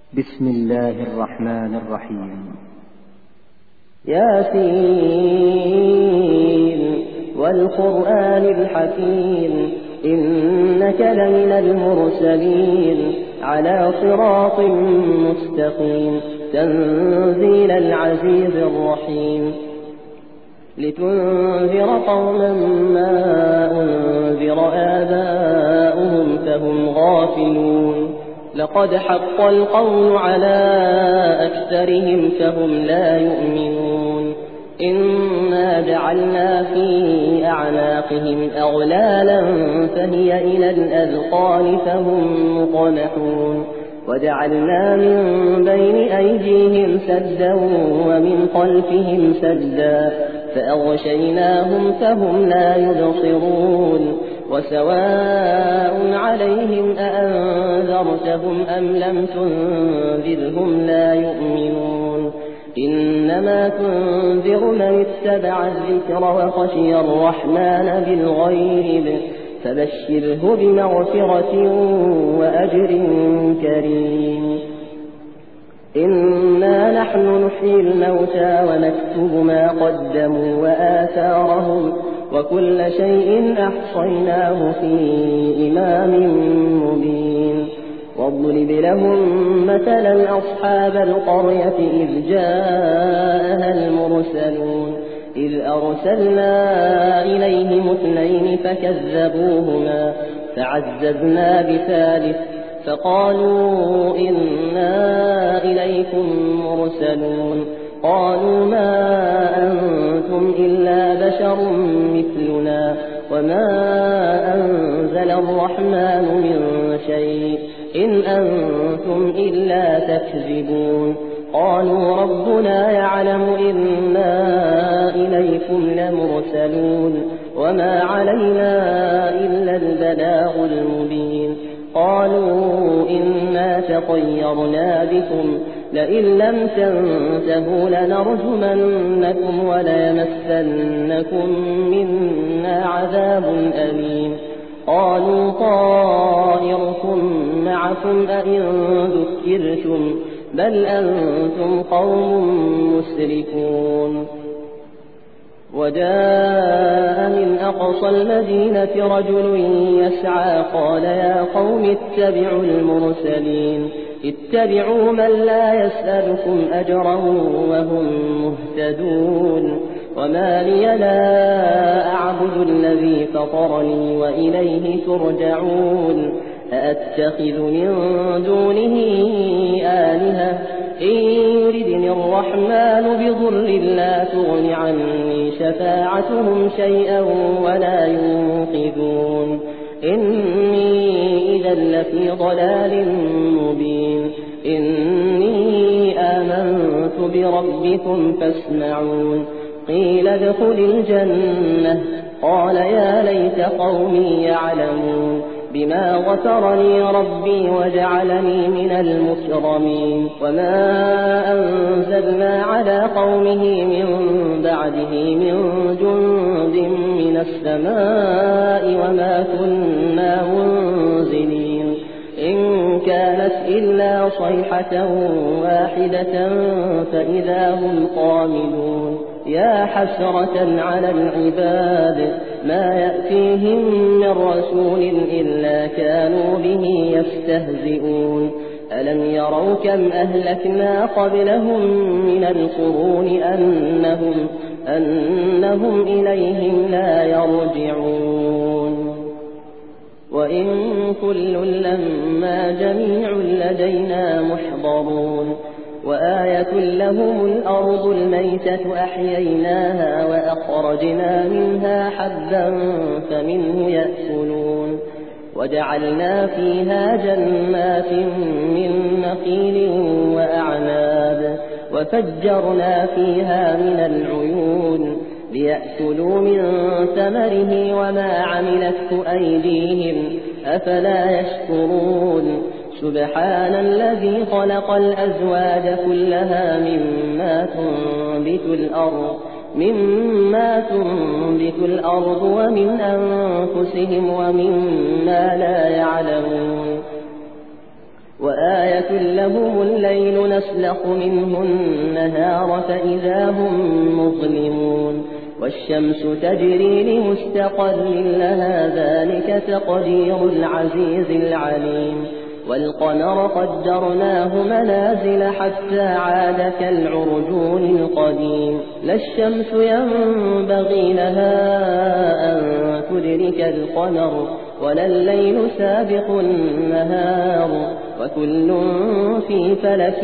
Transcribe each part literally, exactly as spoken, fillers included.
بسم الله الرحمن الرحيم. ياسين والقرآن الحكيم إنك لمن المرسلين على صراط مستقيم تنزيل العزيز الرحيم لتنذر قوما ما أنذر آباؤهم فهم غافلون لقد حق القول على أكثرهم فهم لا يؤمنون إنا جعلنا في أعناقهم أغلالا فهي إلى الأذقان فهم مقمحون وجعلنا من بين أيديهم سدا ومن خلفهم سدا فأغشيناهم فهم لا يبصرون وسواء عليهم أأنذرتهم أم لم تنذرهم لا يؤمنون إنما تنذر من اتبع الذكر وخشي الرحمن بالغيب فبشره بمغفرة وأجر كريم إنا نحن نحيي الموتى ونكتب ما قدموا وآثارهم وكل شيء أحصيناه في إمام مبين واضرب لهم مثلا أصحاب القرية إذ جاءها المرسلون إذ أرسلنا إليهم اثنين فكذبوهما فعززنا بثالث فقالوا إنا إليكم مرسلون قالوا ما أنتم إلا بشر مثلنا وما أنزل الرحمن من شيء إن أنتم إلا تكذبون قالوا ربنا يعلم إنا إليكم لمرسلون وما علينا إلا البلاغ المبين قالوا إنا تطيرنا بكم لئن لم تنتهوا لنرجمنكم وليمسنكم منا عذاب أليم قالوا طائركم معكم أئن ذكرتم بل أنتم قوم مسرفون وجاء من أقصى المدينة رجل يسعى قال يا قوم اتبعوا المرسلين اتبعوا من لا يسألكم أجرا وهم مهتدون وما لي لا أعبد الذي فطرني وإليه ترجعون أأتخذ من دونه آلهة إن يردني الرحمن بضر لا تغن عني شفاعتهم شيئا ولا ينقذون إني إذا لفي ضلال مبين إني آمنت بربكم فاسمعون قيل ادخل الجنة قال يا ليت قومي يعلمون بما غفرني ربي وجعلني من المكرمين وما أنزلنا على قومه من بعده من جند من السماء وما كنا منزلين إن كانت إلا صيحة واحدة فإذا هم قامدون يا حسرة على العباد ما يأتيهم من رسول إلا كانوا به يستهزئون ألم يروا كم أهلكنا قبلهم من القرون أنهم, أنهم إليهم لا يرجعون وإن كل لما جميع لدينا محضرون وآية لهم الأرض الميتة أحييناها وأخرجنا منها حبا فمنه يأكلون وجعلنا فيها جنات من نخيل وأعناب وفجرنا فيها من العيون ليأكلوا من ثمره وما عملته أيديهم أفلا يشكرون سبحان الذي خلق الأزواج كلها مما تنبت الأرض مما تنبت الأرض ومن أنفسهم ومما لا يعلمون وآية لهم الليل نسلخ منه النهار فإذا هم مظلمون والشمس تجري لمستقر لها ذلك تقدير العزيز العليم والقمر قدرناه منازل حتى عاد كالعرجون القديم لا الشمس ينبغي لها أن تدرك القمر ولا الليل سابق النهار وكل في فلك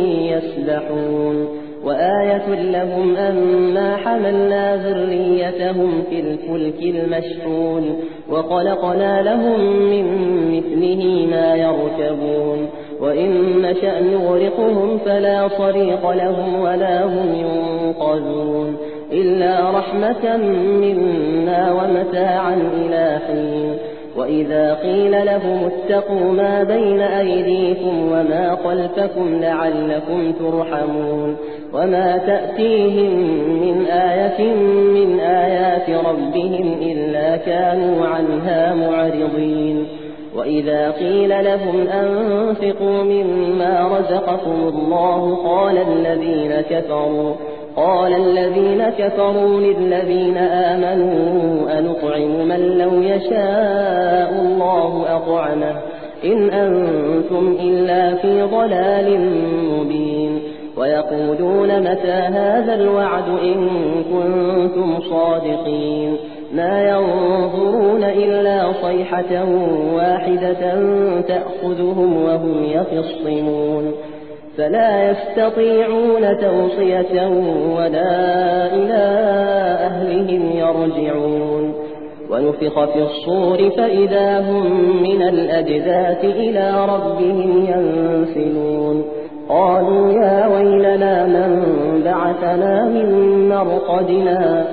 يسبحون وآية لهم أنا حملنا ذريتهم في الفلك المشحون وخلقنا لهم من مثله ما يركبون وإن نشأ نغرقهم فلا صريخ لهم ولا هم ينقذون إلا رحمة منا ومتاعا إلى حين وإذا قيل لهم اتقوا ما بين أيديكم وما خلفكم لعلكم ترحمون وما تأتيهم من آية من آيات ربهم إلا كانوا عنها معرضين وإذا قيل لهم أنفقوا مما رزقكم الله قال الذين كفروا قال الذين كفروا للذين آمنوا أنطعم من لو يشاء الله أطعمه إن أنتم إلا في ضلال مبين ويقولون متى هذا الوعد إن كنتم صادقين ما ينظرون إلا صيحة واحدة تأخذهم وهم يخصمون فلا يستطيعون توصية ولا إلى أهلهم يرجعون ونفخ في الصور فإذا هم من الأجداث إلى ربهم ينسلون قالوا يا ويلنا من بعثنا من مرقدنا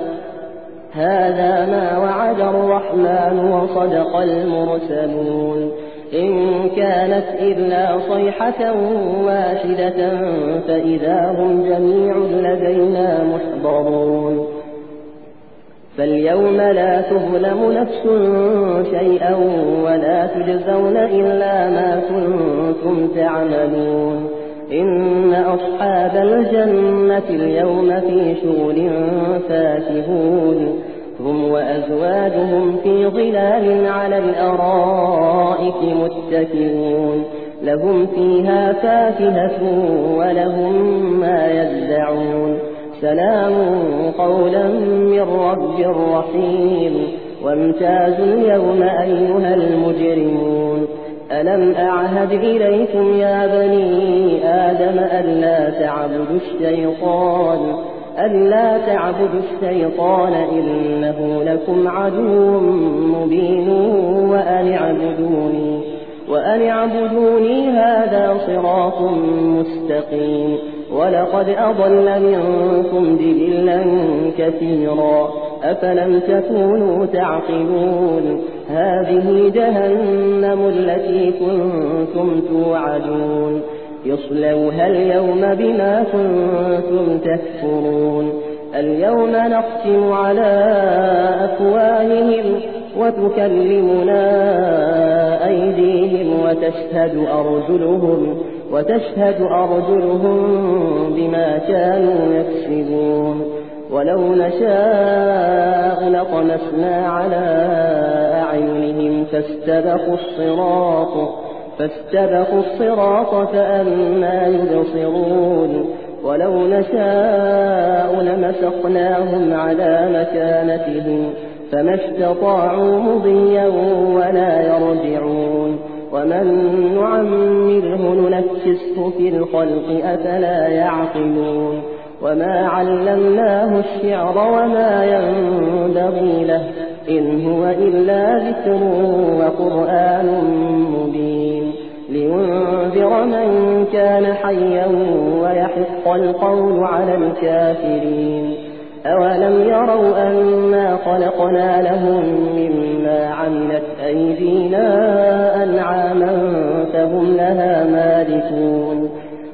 هذا ما وعد الرحمن وصدق المرسلون إن كانت إلا صيحة واحدة فإذا هم جميع لدينا محضرون فاليوم لا تظلم نفس شيئا ولا تجزون إلا ما كنتم تعملون إن أصحاب الجنة اليوم في شغل فاكهون هم وأزواجهم في ظلال على الأرائك متكئون لهم فيها فاكهة ولهم ما يدعون سلام قولا من رب رحيم وامتازوا اليوم أيها المجرمون ألم أعهد إليكم يا بني آدم ألا تعبدوا الشيطان ألا تعبدوا الشيطان إنه لكم عدو مبين وأن اعبدوني وأن اعبدوني هذا صراط مستقيم ولقد أضل منكم جبلا كثيرا أفلم تكونوا تعقلون هذه جهنم التي كنتم توعدون يصلوها اليوم بما كنتم تكفرون اليوم نختم على أفواههم وتكلمنا أيديهم وتشهد أرجلهم وتشهد أرجلهم بما كانوا يكسبون ولو نشاء لطمسنا على أعينهم فاستبقوا الصراط فاستبقوا الصراط فأنى يبصرون ولو نشاء لمسخناهم على مكانتهم فما استطاعوا مضيا ولا يرجعون ومن نعمره ننكسه في الخلق أفلا يعقلون وما علمناه الشعر وما ينبغي له إن هو إلا ذكر وقرآن مبين لينذر من كان حيا ويحق القول على الكافرين أولم يروا أنا خلقنا لهم مما عملت أيدينا أنعاما فهم لها مالكون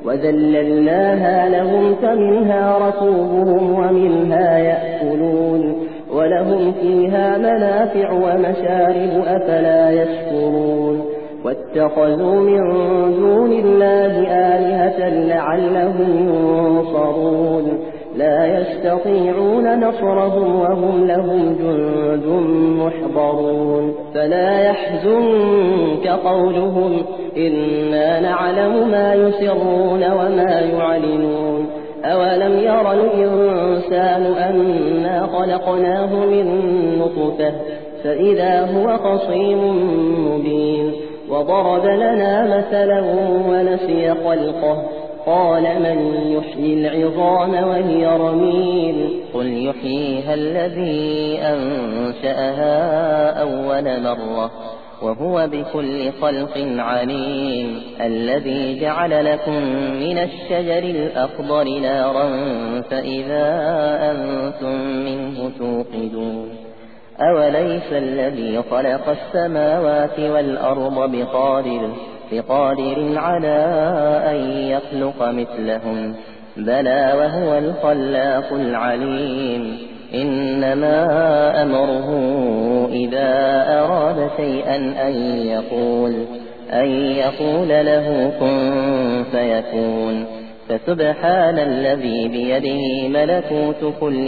وذللناها لهم فمنها ركوبهم ومنها يأكلون ولهم فيها منافع ومشارب أفلا يشكرون واتخذوا من دون الله آلهة لعلهم ينصرون لا يستطيعون نصرهم وهم لهم جند محضرون فلا يحزنك قولهم إنا نعلم ما يسرون وما يعلنون أولم ير الإنسان أنا خلقناه من نطفة فإذا هو خصيم مبين وضرب لنا مثلا ونسي خلقه قال من يحيي العظام وهي رميم قل يحييها الذي أنشأها أول مرة وهو بكل خلق عليم الذي جعل لكم من الشجر الأخضر نارا فإذا أنتم منه توقدون أوليس الذي خلق السماوات والأرض بقادر بقادر على أن يخلق مثلهم بلى وهو الخلاق العليم إنما أمره إذا أراد شيئا أن يقول أن يقول له كن فيكون فسبحان الذي بيده ملكوت كل